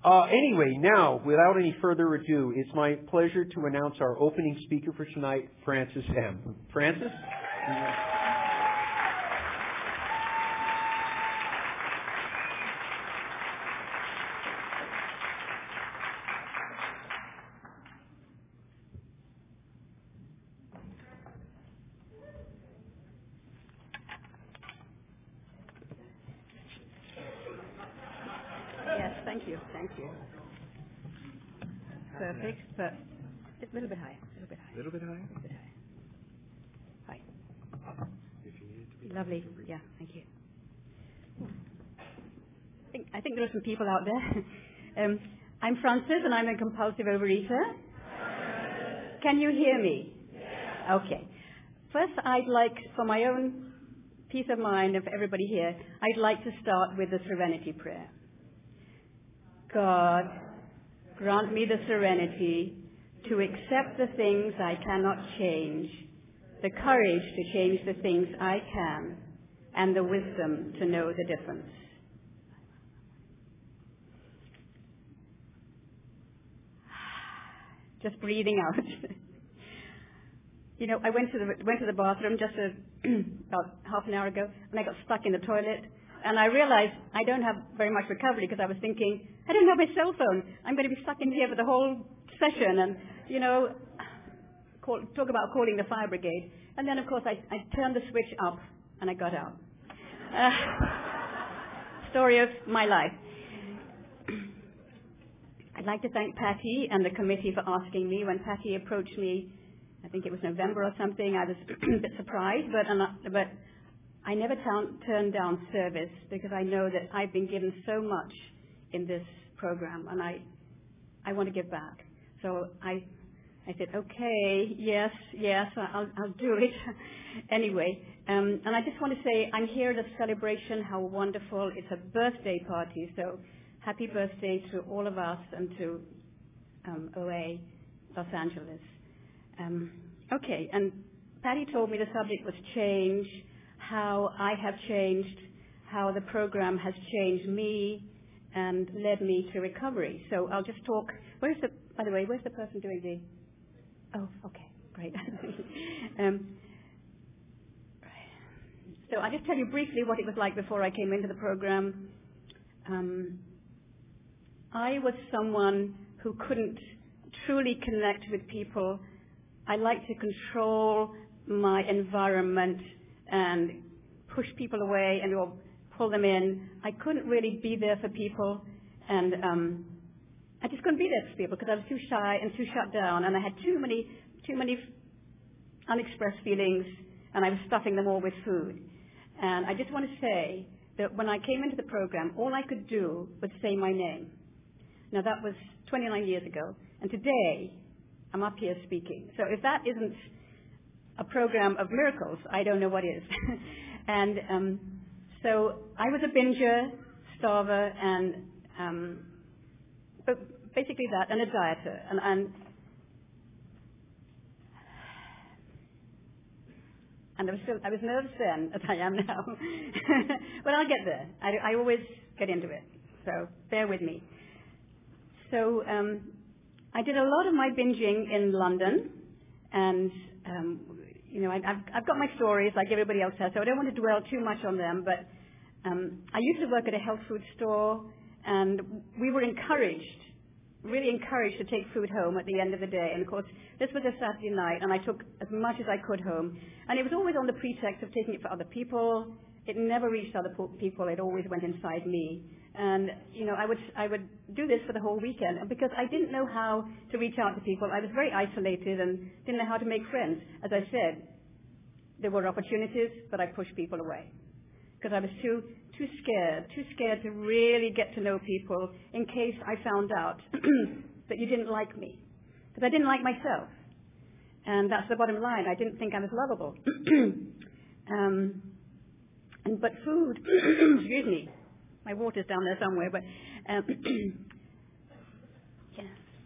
Anyway, now, without any further ado, it's my pleasure to announce our opening speaker for tonight, Francis M. Francis? Thank you. Perfect, but it's a little bit higher. A little bit higher? Hi. Lovely. Yeah, thank you. I think there are some people out there. I'm Frances, and I'm a compulsive overeater. Can you hear me? Okay. First, I'd like, for my own peace of mind of everybody here, I'd like to start with the Serenity Prayer. God, grant me the serenity to accept the things I cannot change, the courage to change the things I can, and the wisdom to know the difference. Just breathing out. I went to the bathroom just about half an hour ago, and I got stuck in the toilet. And I realized I don't have very much recovery because I was thinking, I don't have my cell phone. I'm going to be stuck in here for the whole session. And, talk about calling the fire brigade. And then, of course, I turned the switch up and I got out. Story of my life. I'd like to thank Patty and the committee for asking me. When Patty approached me, I think it was November or something, I was a bit surprised, but I never turned down service because I know that I've been given so much in this program, and I want to give back. So I said, okay, yes, I'll do it. Anyway, and I just want to say I'm here at a celebration, how wonderful. It's a birthday party, so happy birthday to all of us and to OA Los Angeles. Okay, and Patty told me the subject was change, how I have changed, how the program has changed me and led me to recovery. So I'll just talk. By the way, where's the person doing the... Oh, okay, great. So I'll just tell you briefly what it was like before I came into the program. I was someone who couldn't truly connect with people. I like to control my environment and push people away or pull them in. I couldn't really be there for people, and I just couldn't be there for people because I was too shy and too shut down, and I had too many unexpressed feelings, and I was stuffing them all with food. And I just want to say that when I came into the program, all I could do was say my name. Now, that was 29 years ago, and today I'm up here speaking. So if that isn't a program of miracles, I don't know what is. And so I was a binger, starver, and but basically that, and a dieter. And I was nervous then, as I am now. But I'll get there. I always get into it. So bear with me. So I did a lot of my binging in London, and I've got my stories like everybody else has, so I don't want to dwell too much on them. But I used to work at a health food store, and we were really encouraged to take food home at the end of the day. And of course, this was a Saturday night, and I took as much as I could home. And it was always on the pretext of taking it for other people. It never reached other people. It always went inside me. And, I would do this for the whole weekend. And because I didn't know how to reach out to people, I was very isolated and didn't know how to make friends. As I said, there were opportunities, but I pushed people away. Because I was too scared to really get to know people in case I found out that you didn't like me. Because I didn't like myself. And that's the bottom line. I didn't think I was lovable. But food, excuse me, my water's down there somewhere, but yeah.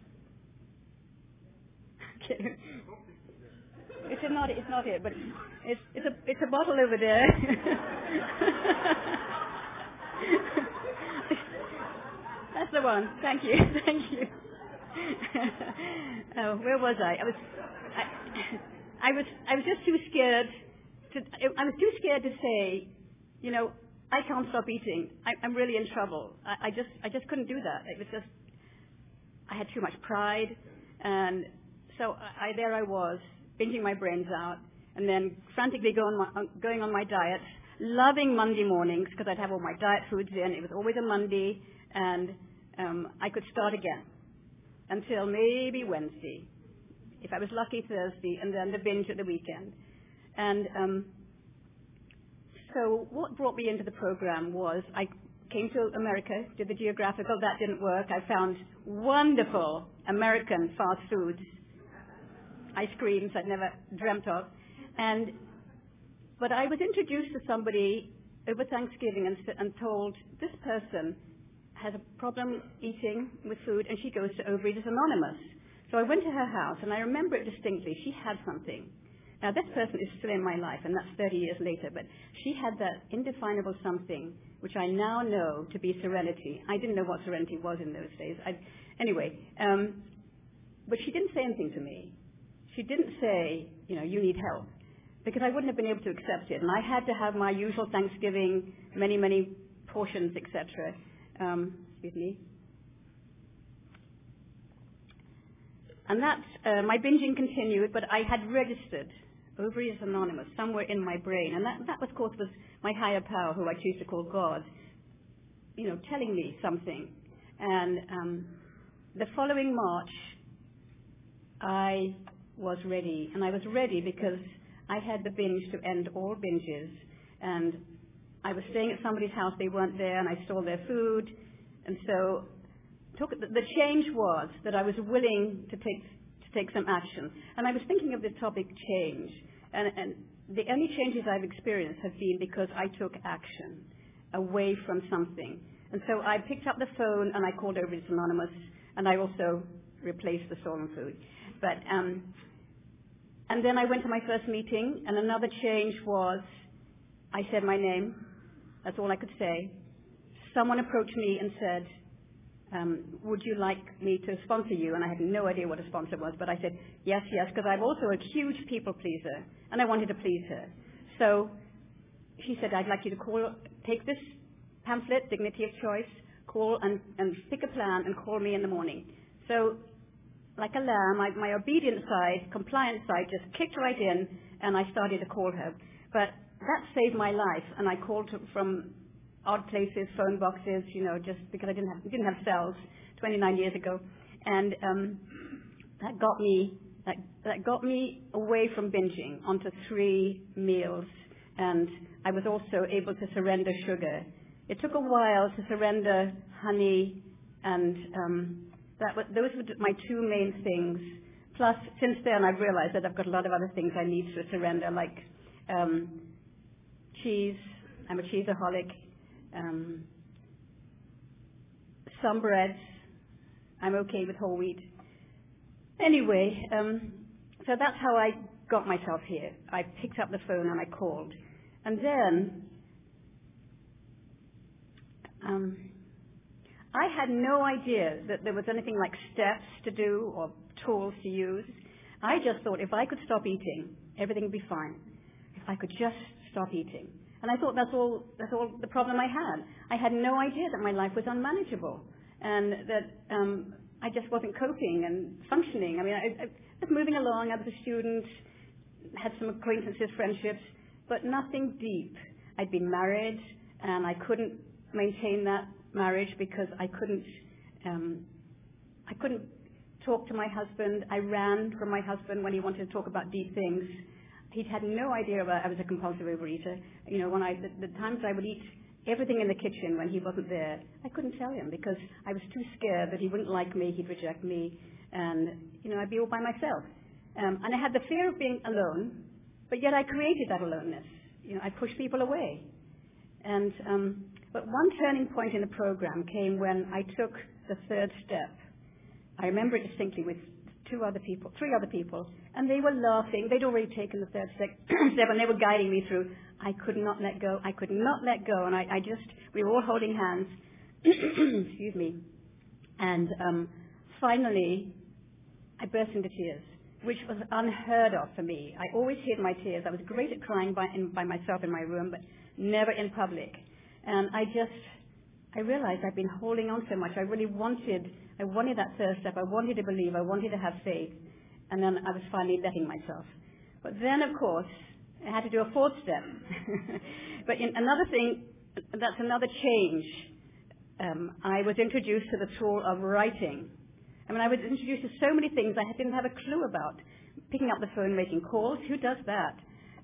Okay. It's not here, but it's a bottle over there. That's the one. Thank you. Thank you. Oh, where was I? I was just too scared I was too scared to say, I can't stop eating. I'm really in trouble. I just couldn't do that. It was just, I had too much pride. And so there I was, binging my brains out, and then frantically going on my diet, loving Monday mornings because I'd have all my diet foods in. It was always a Monday, and I could start again until maybe Wednesday. If I was lucky, Thursday, and then the binge at the weekend. And so what brought me into the program was I came to America, did the geographical. That didn't work. I found wonderful American fast foods, ice creams I'd never dreamt of. But I was introduced to somebody over Thanksgiving and told this person has a problem eating with food, and she goes to Overeaters Anonymous. So I went to her house, and I remember it distinctly. She had something. Now, this person is still in my life, and that's 30 years later, but she had that indefinable something, which I now know to be serenity. I didn't know what serenity was in those days. But she didn't say anything to me. She didn't say, you need help, because I wouldn't have been able to accept it. And I had to have my usual Thanksgiving, many, many portions, etc. Excuse me. And my binging continued, but I had registered Overeaters Anonymous somewhere in my brain. And that of course, was my higher power, who I choose to call God, telling me something. And the following March, I was ready. And I was ready because I had the binge to end all binges. And I was staying at somebody's house. They weren't there, and I stole their food. And so the change was that I was willing to take some action. And I was thinking of the topic change. And the only changes I've experienced have been because I took action away from something. And so I picked up the phone and I called Overeaters Anonymous, and I also replaced the stolen food. But and then I went to my first meeting, and another change was I said my name. That's all I could say. Someone approached me and said, would you like me to sponsor you? And I had no idea what a sponsor was, but I said, yes, because I'm also a huge people pleaser, and I wanted to please her. So she said, I'd like you to take this pamphlet, Dignity of Choice, call and pick a plan and call me in the morning. So like a lamb, my obedient side, compliant side, just kicked right in, and I started to call her. But that saved my life, and I called from odd places, phone boxes, just because I didn't have cells 29 years ago. And that got me away from binging onto 3 meals. And I was also able to surrender sugar. It took a while to surrender honey, and those were my 2 main things. Plus, since then, I've realized that I've got a lot of other things I need to surrender, like cheese. I'm a cheeseaholic. Some breads. I'm okay with whole wheat. Anyway, so that's how I got myself here. I picked up the phone and I called. And then I had no idea that there was anything like steps to do or tools to use. I just thought if I could stop eating, everything would be fine. If I could just stop eating. And I thought that's all the problem I had. I had no idea that my life was unmanageable, and that I just wasn't coping and functioning. I mean, I was moving along. I was a student, had some acquaintances, friendships, but nothing deep. I'd been married, and I couldn't maintain that marriage because I couldn't talk to my husband. I ran from my husband when he wanted to talk about deep things. He'd had no idea I was a compulsive overeater. The times I would eat everything in the kitchen when he wasn't there, I couldn't tell him because I was too scared that he wouldn't like me, he'd reject me, and, I'd be all by myself. And I had the fear of being alone, but yet I created that aloneness. I pushed people away. And, but one turning point in the program came when I took the 3rd step. I remember it distinctly with 3 other people, and they were laughing. They'd already taken the 3rd step, and they were guiding me through. I could not let go. And we were all holding hands. Excuse me. And finally, I burst into tears, which was unheard of for me. I always hid my tears. I was great at crying by myself in my room, but never in public. And I realized I'd been holding on so much. I wanted that first step. I wanted to believe. I wanted to have faith. And then I was finally letting myself. But then, of course, I had to do a fourth step. But another thing, that's another change. I was introduced to the tool of writing. I mean, I was introduced to so many things I didn't have a clue about. Picking up the phone, making calls, who does that?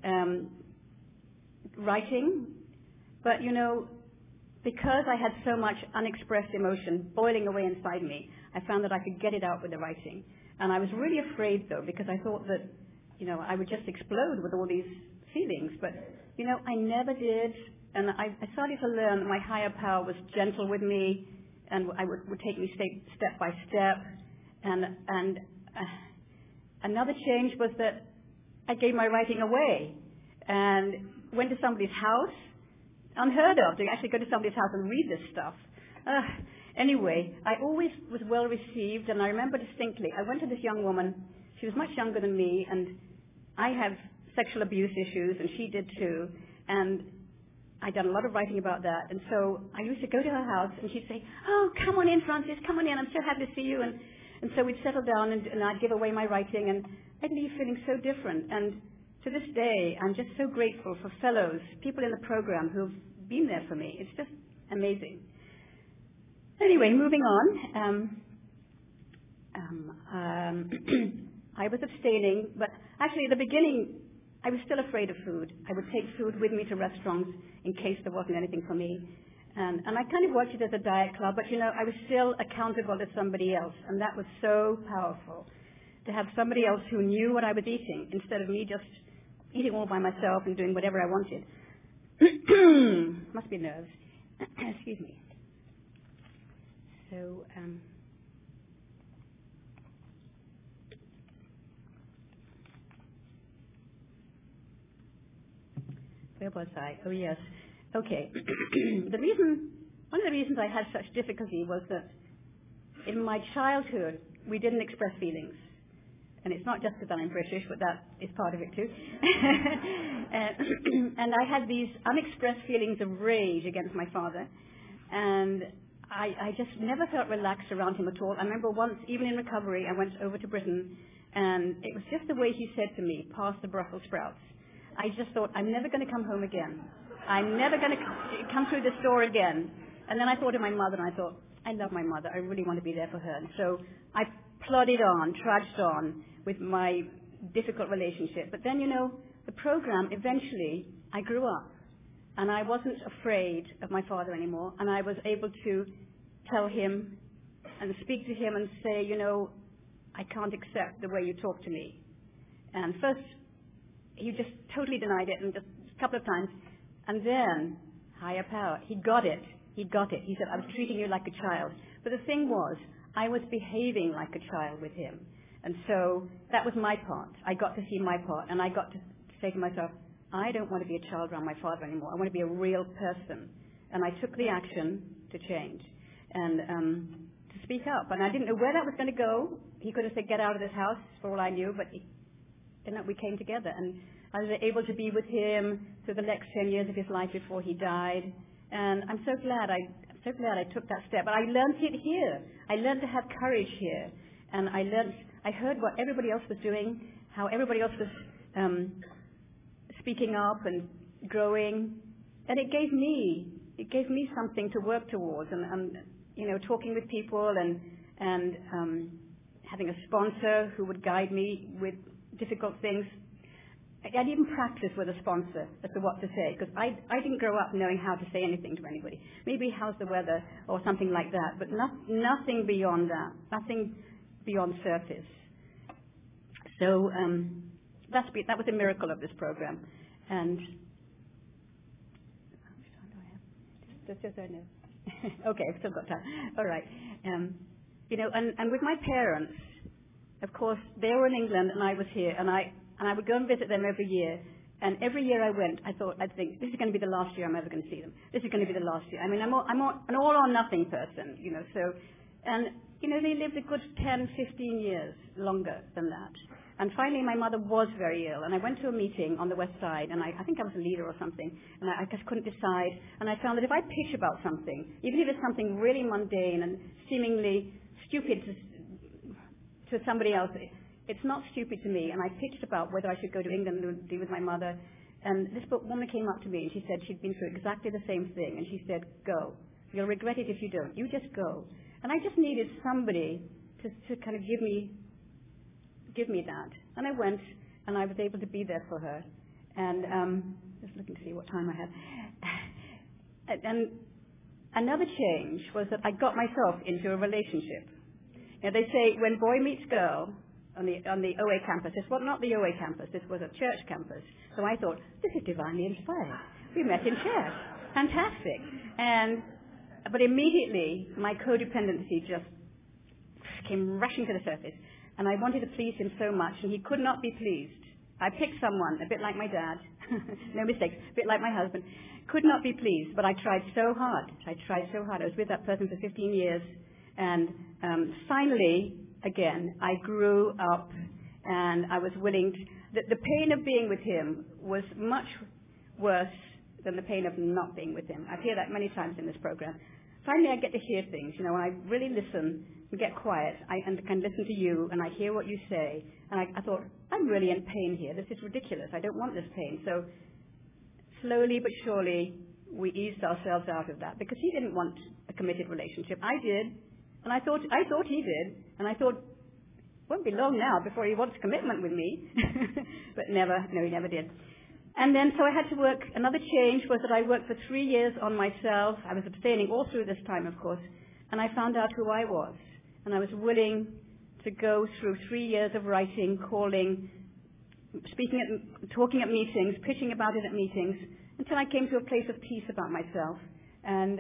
Writing. But, because I had so much unexpressed emotion boiling away inside me, I found that I could get it out with the writing. And I was really afraid, though, because I thought that, I would just explode with all these feelings. But, I never did. And I started to learn that my higher power was gentle with me and would take me step by step. And another change was that I gave my writing away and went to somebody's house. Unheard of, to actually go to somebody's house and read this stuff. Anyway, I always was well received, and I remember distinctly, I went to this young woman. She was much younger than me, and I have sexual abuse issues, and she did too. And I'd done a lot of writing about that. And so I used to go to her house, and she'd say, "Oh, come on in, Frances, come on in. I'm so happy to see you." And so we'd settle down, and I'd give away my writing, and I'd leave feeling so different. And to this day, I'm just so grateful for fellows, people in the program who've been there for me. It's just amazing. Anyway, moving on. I was abstaining, but actually at the beginning, I was still afraid of food. I would take food with me to restaurants in case there wasn't anything for me. And I kind of watched it as a diet club, but I was still accountable to somebody else, and that was so powerful. To have somebody else who knew what I was eating instead of me just eating all by myself and doing whatever I wanted. Must be nerves. Excuse me. So, where was I? Oh, yes. Okay. One of the reasons I had such difficulty was that in my childhood, we didn't express feelings. And it's not just because I'm British, but that is part of it too. And I had these unexpressed feelings of rage against my father. And I just never felt relaxed around him at all. I remember once, even in recovery, I went over to Britain, and it was just the way he said to me, "Pass the Brussels sprouts." I just thought, I'm never going to come home again. I'm never going to come through this door again. And then I thought of my mother, and I thought, I love my mother. I really want to be there for her. And so I plodded on, trudged on with my difficult relationship. But then, the program, eventually, I grew up. And I wasn't afraid of my father anymore. And I was able to tell him and speak to him and say, I can't accept the way you talk to me. And first, he just totally denied it, and just a couple of times. And then, higher power, he got it. He got it. He said, I was treating you like a child. But the thing was, I was behaving like a child with him. And so that was my part. I got to see my part, and I got to say to myself, I don't want to be a child around my father anymore. I want to be a real person. And I took the action to change and to speak up. And I didn't know where that was going to go. He could have said, get out of this house, for all I knew, but we came together. And I was able to be with him through the next 10 years of his life before he died. And I'm so glad I took that step. But I learned it here. I learned to have courage here. And I heard what everybody else was doing, how everybody else was speaking up and growing. And it gave me something to work towards. And talking with people and having a sponsor who would guide me with difficult things. I'd even practice with a sponsor as to what to say, because I didn't grow up knowing how to say anything to anybody. Maybe how's the weather or something like that, but nothing beyond that, nothing beyond surface. So that was a miracle of this program. And how much time do I have? Just I know. Okay, I've still got time. All right. And with my parents, of course, they were in England and I was here, and I would go and visit them every year. And every year I went, I'd think, this is going to be the last year I'm ever going to see them. This is going to be the last year. I mean, I'm an all or nothing person, So And, they lived a good 10, 15 years longer than that. And finally, my mother was very ill, and I went to a meeting on the West Side, and I think I was a leader or something, and I just couldn't decide. And I found that if I pitch about something, even if it's something really mundane and seemingly stupid to somebody else, it's not stupid to me. And I pitched about whether I should go to England and be with my mother. And this woman came up to me, and she said she'd been through exactly the same thing, and she said, "Go. You'll regret it if you don't. You just go." And I just needed somebody to kind of give me that. And I went, and I was able to be there for her. And just looking to see what time I had. And another change was that I got myself into a relationship. They say when boy meets girl on the OA campus, this was not the OA campus, this was a church campus. So I thought, this is divinely inspired. We met in church. Fantastic. But immediately, my codependency just came rushing to the surface. And I wanted to please him so much, and he could not be pleased. I picked someone, a bit like my dad, no mistakes, a bit like my husband, could not be pleased, but I tried so hard. I was with that person for 15 years, and finally, again, I grew up, and I was willing to... The pain of being with him was much worse than the pain of not being with him. I hear that many times in this program. Finally, I get to hear things, when I really listen and get quiet, and can listen to you, and I hear what you say, and I thought, I'm really in pain here. This is ridiculous. I don't want this pain. So slowly but surely, we eased ourselves out of that, because he didn't want a committed relationship. I did, and I thought he did, and I thought, it won't be long now before he wants commitment with me. But he never did. And then, so I had to work. Another change was that I worked for 3 years on myself. I was abstaining all through this time, of course, and I found out who I was. And I was willing to go through 3 years of writing, calling, talking at meetings, pitching about it at meetings, until I came to a place of peace about myself. And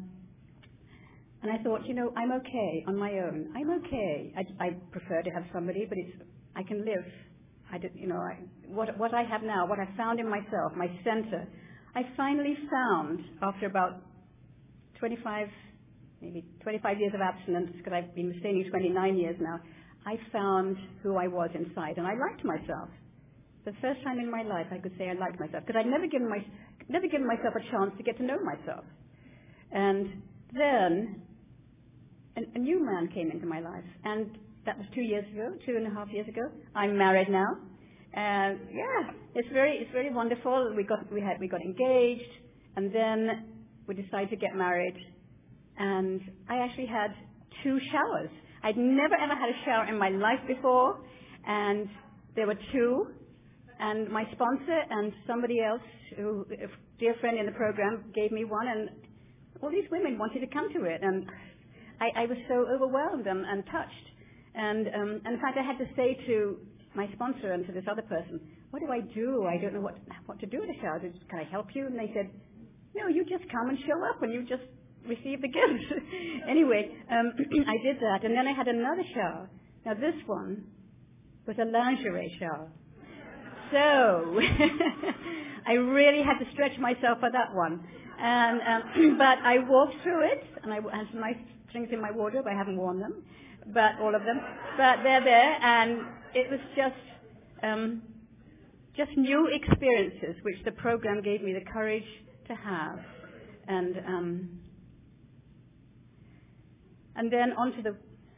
I thought, I'm okay on my own. I'm okay. I prefer to have somebody, but I can live. What I have now, what I found in myself, my center, I finally found after about 25 years of abstinence, because I've been abstaining 29 years now, I found who I was inside, and I liked myself. The first time in my life I could say I liked myself, because I'd never given myself a chance to get to know myself. And then a new man came into my life, and that was 2.5 years ago. I'm married now, and it's very wonderful. We got engaged, and then we decided to get married. And I actually had 2 showers. I'd never ever had a shower in my life before, and there were 2. And my sponsor and somebody else, a dear friend in the program, gave me one, and all these women wanted to come to it, and I was so overwhelmed and touched. And in fact, I had to say to my sponsor and to this other person, what do I do? I don't know what to do at a shower. Can I help you? And they said, no, you just come and show up, and you just receive the gift. Anyway, I did that, and then I had another shower. Now, this one was a lingerie shower. So I really had to stretch myself for that one. But I walked through it, and I had some nice things in my wardrobe. I haven't worn them, but all of them. But they're there, and it was just new experiences which the program gave me the courage to have. And then on to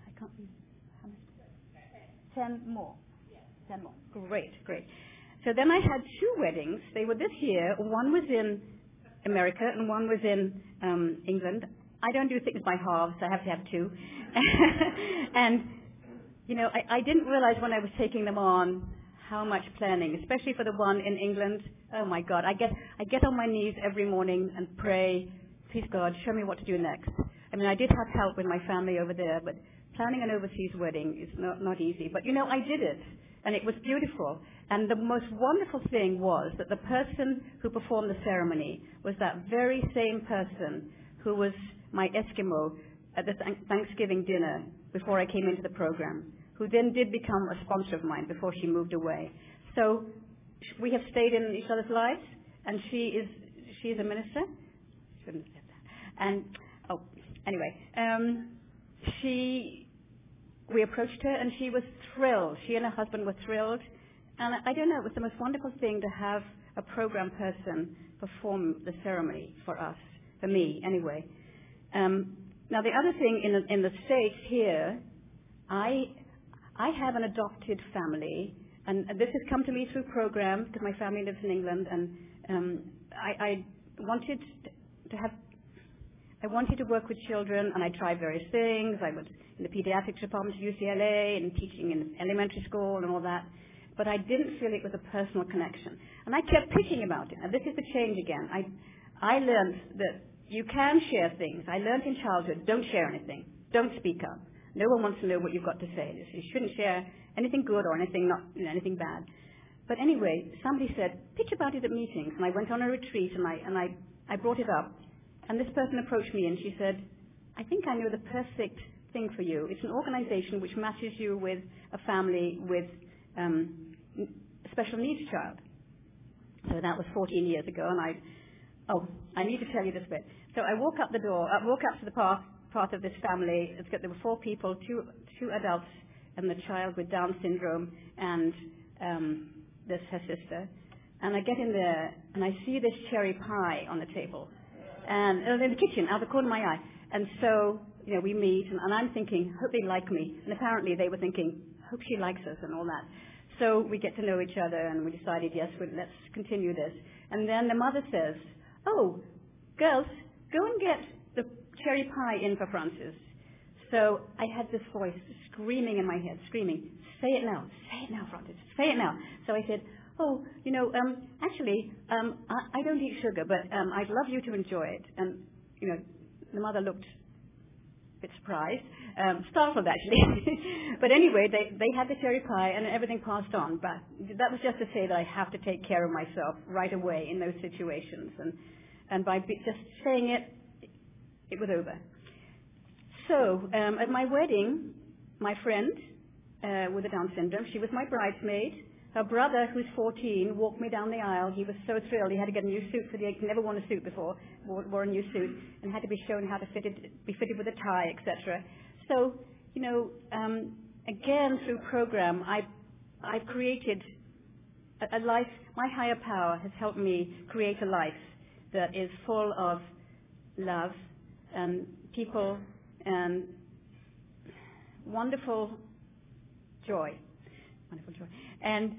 10 more. 10 more. Great. So then I had 2 weddings. They were this year. One was in America and one was in England. I don't do things by halves. I have to have 2. And, I didn't realize when I was taking them on how much planning, especially for the one in England. Oh, my God. I get on my knees every morning and pray, please, God, show me what to do next. I mean, I did have help with my family over there, but planning an overseas wedding is not easy. But, I did it. And it was beautiful. And the most wonderful thing was that the person who performed the ceremony was that very same person who was my Eskimo at the Thanksgiving dinner before I came into the program, who then did become a sponsor of mine before she moved away. So we have stayed in each other's lives, and she is a minister. Shouldn't have said that. And, anyway. we approached her, and she was thrilled. She and her husband were thrilled. And I don't know, it was the most wonderful thing to have a program person perform the ceremony for us, for me anyway. Now, the other thing in the States here, I have an adopted family, and this has come to me through programs because my family lives in England, and I wanted to work with children, and I tried various things. I was in the pediatrics department at UCLA and teaching in elementary school and all that, but I didn't feel it was a personal connection. And I kept pitching about it. And this is the change again. I learned that you can share things. I learned in childhood, don't share anything. Don't speak up. No one wants to know what you've got to say. You shouldn't share anything good or anything anything bad. But anyway, somebody said, pitch about it at meetings. And I went on a retreat, and I brought it up. And this person approached me, and she said, I think I know the perfect thing for you. It's an organization which matches you with a family with a special needs child. So that was 14 years ago, and I need to tell you this bit. So I walk up to the part of this family. There were 4 people, two adults, and the child with Down syndrome, and this her sister. And I get in there, and I see this cherry pie on the table, and in the kitchen, out of the corner of my eye. And so, we meet, and I'm thinking, hope they like me. And apparently they were thinking, hope she likes us and all that. So we get to know each other, and we decided, yes, let's continue this. And then the mother says, oh, girls, go and get the cherry pie in for Francis. So I had this voice screaming in my head, screaming, say it now, Francis, say it now. So I said, oh, actually, I don't eat sugar, but I'd love you to enjoy it. And, the mother looked a bit surprised, startled actually. But anyway, they had the cherry pie and everything passed on. But that was just to say that I have to take care of myself right away in those situations. And by just saying it, it was over. So at my wedding, my friend with the Down syndrome, she was my bridesmaid. Her brother, who's 14, walked me down the aisle. He was so thrilled. He had to get a new suit he'd never worn a suit before, wore a new suit, and had to be shown how to be fitted with a tie, etc. So, again, through program, I've created a life. My higher power has helped me create a life that is full of love and people and wonderful joy. Wonderful joy. And,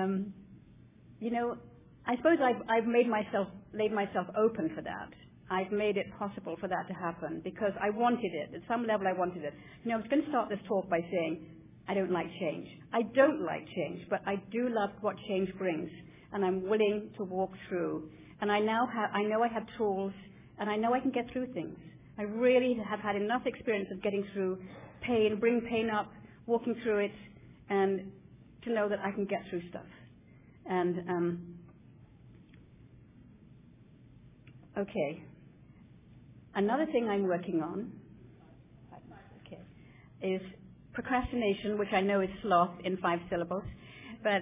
I suppose I've laid myself open for that. I've made it possible for that to happen because I wanted it. At some level, I wanted it. I was going to start this talk by saying, I don't like change. I don't like change, but I do love what change brings, and I'm willing to walk through. And I know I have tools, and I know I can get through things. I really have had enough experience of getting through pain, bring pain up, walking through it, and to know that I can get through stuff. And, okay. Another thing I'm working on, is procrastination, which I know is sloth in 5 syllables. But,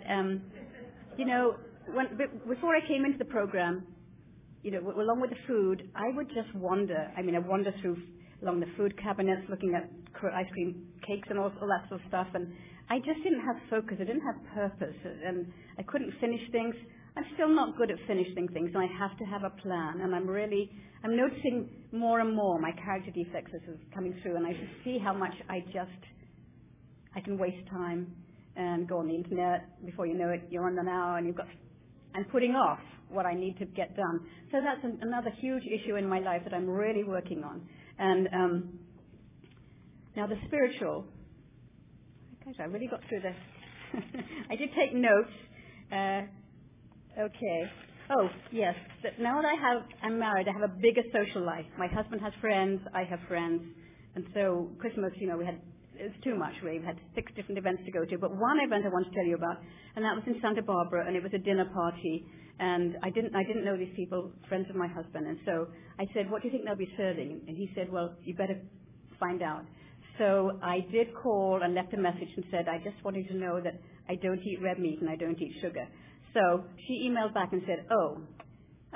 before I came into the program, along with the food, I would just wander. I wander along the food cabinets, looking at ice cream cakes and all that sort of stuff, and I just didn't have focus. I didn't have purpose, and I couldn't finish things. I'm still not good at finishing things, and I have to have a plan. And I'm noticing more and more my character defects is coming through, and I just see how much I can waste time and go on the internet. Before you know it, you're on an hour, and I'm putting off what I need to get done. So that's another huge issue in my life that I'm really working on. And now the spiritual. Gosh, I really got through this. I did take notes. Okay. Oh, yes. Now that I'm married, I have a bigger social life. My husband has friends. I have friends. And so Christmas, it's too much really. We had 6 different events to go to. But one event I want to tell you about, and that was in Santa Barbara, and it was a dinner party. And I didn't know these people, friends of my husband. And so I said, what do you think they'll be serving? And he said, well, you better find out. So I did call and left a message and said, I just wanted to know that I don't eat red meat and I don't eat sugar. So she emailed back and said,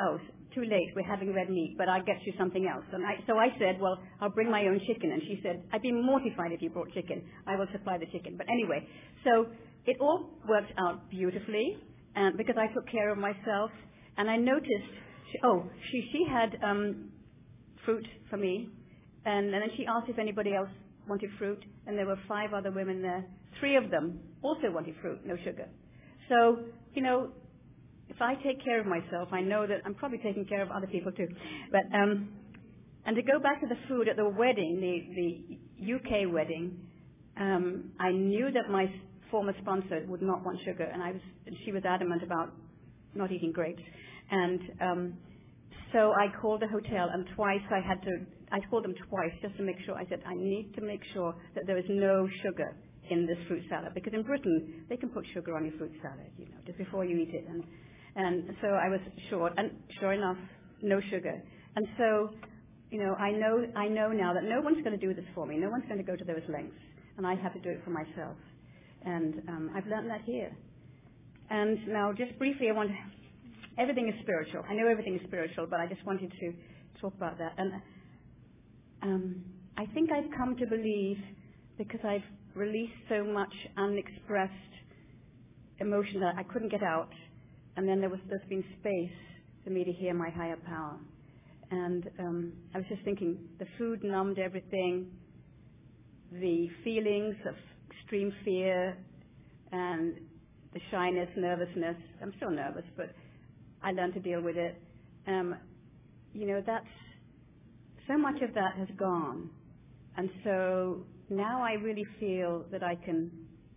too late. We're having red meat, but I'll get you something else. So I said, well, I'll bring my own chicken. And she said, I'd be mortified if you brought chicken. I will supply the chicken. But anyway, so it all worked out beautifully because I took care of myself. And I noticed, she had fruit for me. And then she asked if anybody else wanted fruit. And there were 5 other women there. 3 of them also wanted fruit, no sugar. So, if I take care of myself, I know that I'm probably taking care of other people too. But and to go back to the food at the wedding, the UK wedding, I knew that my former sponsor would not want sugar, and she was adamant about not eating grapes. And so I called the hotel, and I called them twice just to make sure. I said, I need to make sure that there is no sugar in this fruit salad, because in Britain they can put sugar on your fruit salad, just before you eat it. And so I was sure, and sure enough, no sugar. And so, I know now that no one's going to do this for me. No one's going to go to those lengths, and I have to do it for myself. And I've learned that here. And now, just briefly, everything is spiritual. I know everything is spiritual, but I just wanted to talk about that. And I think I've come to believe, because I've released so much unexpressed emotion that I couldn't get out, and then there's been space for me to hear my higher power. And I was just thinking, the food numbed everything, the feelings of extreme fear and the shyness, nervousness. I'm still nervous, but I learned to deal with it. That's so much of that has gone, and so now I really feel that I can,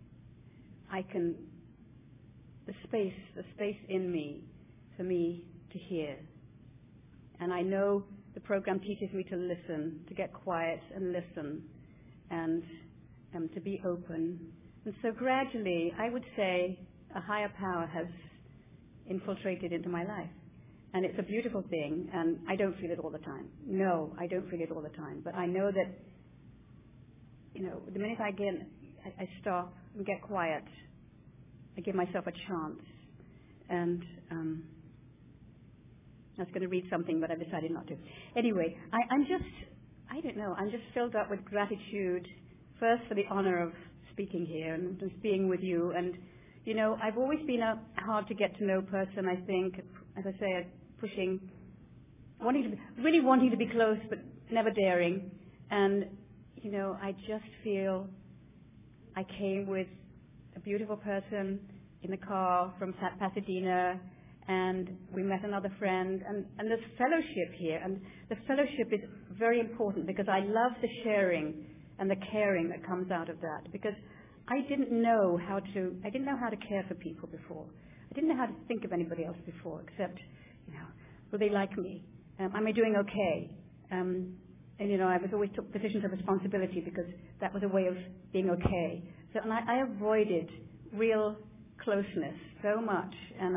the space in me, for me to hear. And I know the program teaches me to listen, to get quiet and listen, and to be open. And so gradually, I would say a higher power has infiltrated into my life. And it's a beautiful thing, and I don't feel it all the time. No, I don't feel it all the time. But I know that, the minute I stop and get quiet, I give myself a chance. And I was going to read something, but I decided not to. Anyway, I'm just filled up with gratitude, first for the honor of speaking here and just being with you. And, I've always been a hard-to-get-to-know person, I think. As I say, really wanting to be close, but never daring. And, I just feel I came with a beautiful person in the car from Pasadena, and we met another friend, and there's fellowship here. And the fellowship is very important, because I love the sharing and the caring that comes out of that, because I didn't know how to care for people before. I didn't know how to think of anybody else before, except, will they like me? Am I doing okay? And, I always took positions of responsibility, because that was a way of being okay. So, and I avoided real closeness so much, and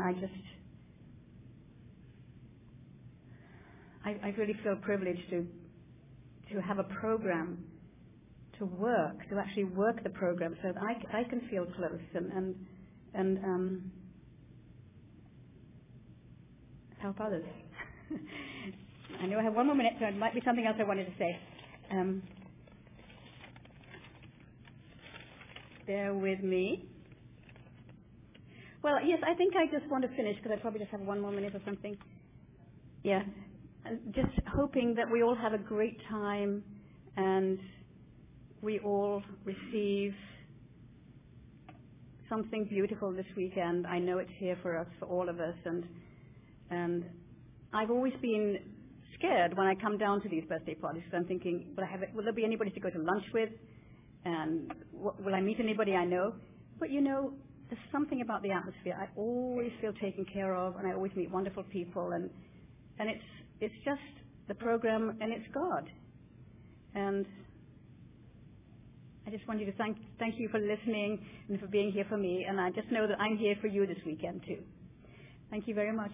I really feel privileged to have a program to actually work the program, so that I can feel close and help others. I know I have 1 more minute, so it might be something else I wanted to say. Bear with me. Well, yes, I think I just want to finish, because I probably just have 1 more minute or something. Yeah. And just hoping that we all have a great time, and we all receive something beautiful this weekend. I know it's here for us, for all of us, and I've always been scared when I come down to these birthday parties, because I'm thinking, will there be anybody to go to lunch with? And will I meet anybody I know? But there's something about the atmosphere. I always feel taken care of, and I always meet wonderful people, and it's just the program, and it's God. And I just want you to thank you for listening and for being here for me, and I just know that I'm here for you this weekend too. Thank you very much.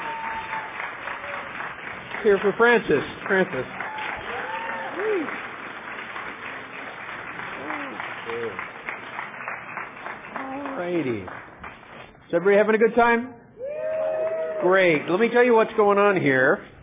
Here for Frances. Frances. Is everybody having a good time? Great. Let me tell you what's going on here.